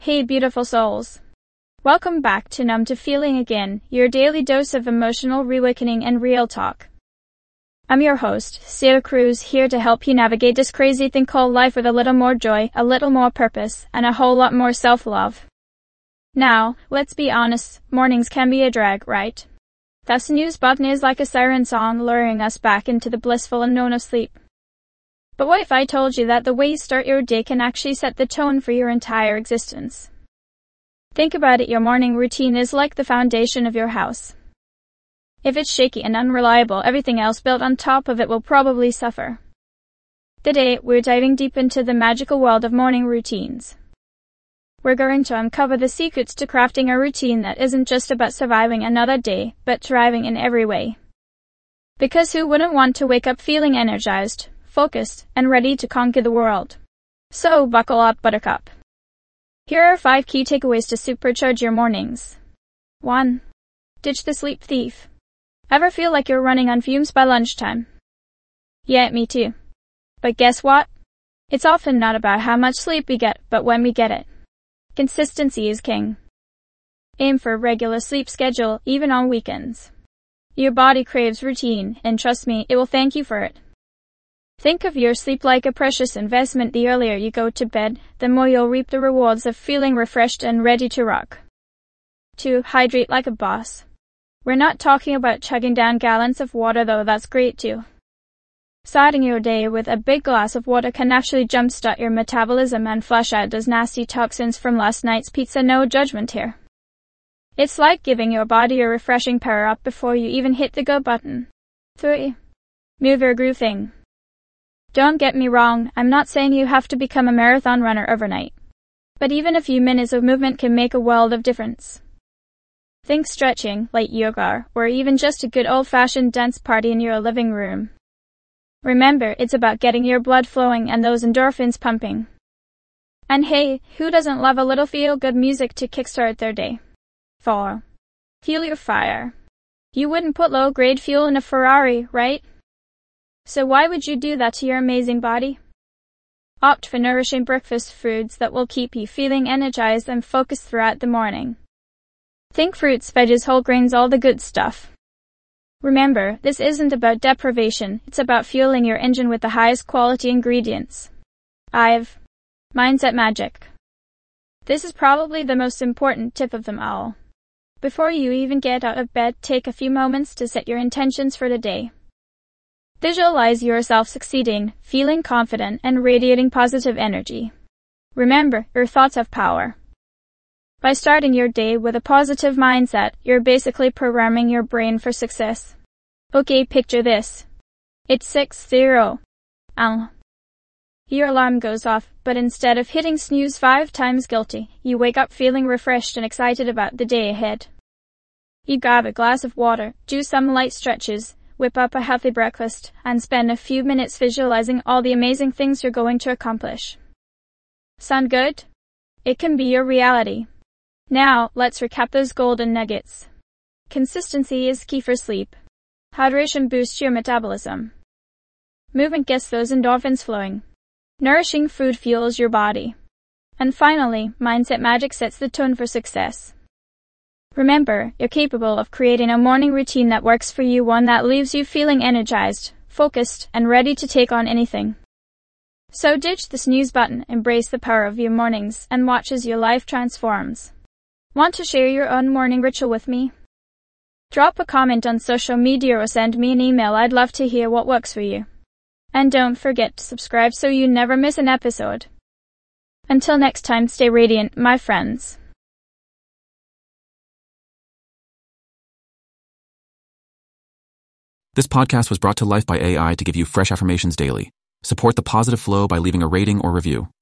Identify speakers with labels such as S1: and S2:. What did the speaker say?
S1: Hey beautiful souls. Welcome back to Numb to Feeling Again, your daily dose of emotional reawakening and real talk. I'm your host, Sarah Cruz, here to help you navigate this crazy thing called life with a little more joy, a little more purpose, and a whole lot more self-love. Now, let's be honest, mornings can be a drag, right? The snooze button is like a siren song luring us back into the blissful unknown of sleep. But what if I told you that the way you start your day can actually set the tone for your entire existence? Think about it, your morning routine is like the foundation of your house. If it's shaky and unreliable, everything else built on top of it will probably suffer. Today, we're diving deep into the magical world of morning routines. We're going to uncover the secrets to crafting a routine that isn't just about surviving another day, but thriving in every way. Because who wouldn't want to wake up feeling energized, focused, and ready to conquer the world? So buckle up, buttercup. Here are 5 key takeaways to supercharge your mornings. 1. Ditch the sleep thief. Ever feel like you're running on fumes by lunchtime? Yeah, me too. But guess what? It's often not about how much sleep we get, but when we get it. Consistency is king. Aim for a regular sleep schedule, even on weekends. Your body craves routine, and trust me, it will thank you for it. Think of your sleep like a precious investment. The earlier you go to bed, the more you'll reap the rewards of feeling refreshed and ready to rock. 2. Hydrate like a boss. We're not talking about chugging down gallons of water, though that's great too. Starting your day with a big glass of water can actually jumpstart your metabolism and flush out those nasty toxins from last night's pizza. No judgment here. It's like giving your body a refreshing power-up before you even hit the go button. 3. Move your grooving. Don't get me wrong, I'm not saying you have to become a marathon runner overnight. But even a few minutes of movement can make a world of difference. Think stretching, light yoga, or even just a good old-fashioned dance party in your living room. Remember, it's about getting your blood flowing and those endorphins pumping. And hey, who doesn't love a little feel-good music to kickstart their day? 4. Fuel your fire. You wouldn't put low-grade fuel in a Ferrari, right? So why would you do that to your amazing body? Opt for nourishing breakfast foods that will keep you feeling energized and focused throughout the morning. Think fruits, veggies, whole grains, all the good stuff. Remember, this isn't about deprivation, it's about fueling your engine with the highest quality ingredients. 5. Mindset magic. This is probably the most important tip of them all. Before you even get out of bed, take a few moments to set your intentions for the day. Visualize yourself succeeding, feeling confident, and radiating positive energy. Remember, your thoughts have power. By starting your day with a positive mindset, you're basically programming your brain for success. Okay, picture this. It's 6:00. Your alarm goes off, but instead of hitting snooze 5 times guilty, you wake up feeling refreshed and excited about the day ahead. You grab a glass of water, do some light stretches, whip up a healthy breakfast, and spend a few minutes visualizing all the amazing things you're going to accomplish. Sound good? It can be your reality. Now, let's recap those golden nuggets. Consistency is key for sleep. Hydration boosts your metabolism. Movement gets those endorphins flowing. Nourishing food fuels your body. And finally, mindset magic sets the tone for success. Remember, you're capable of creating a morning routine that works for you, one that leaves you feeling energized, focused, and ready to take on anything. So ditch the snooze button, embrace the power of your mornings, and watch as your life transforms. Want to share your own morning ritual with me? Drop a comment on social media or send me an email. I'd love to hear what works for you. And don't forget to subscribe so you never miss an episode. Until next time, stay radiant, my friends.
S2: This podcast was brought to life by AI to give you fresh affirmations daily. Support the positive flow by leaving a rating or review.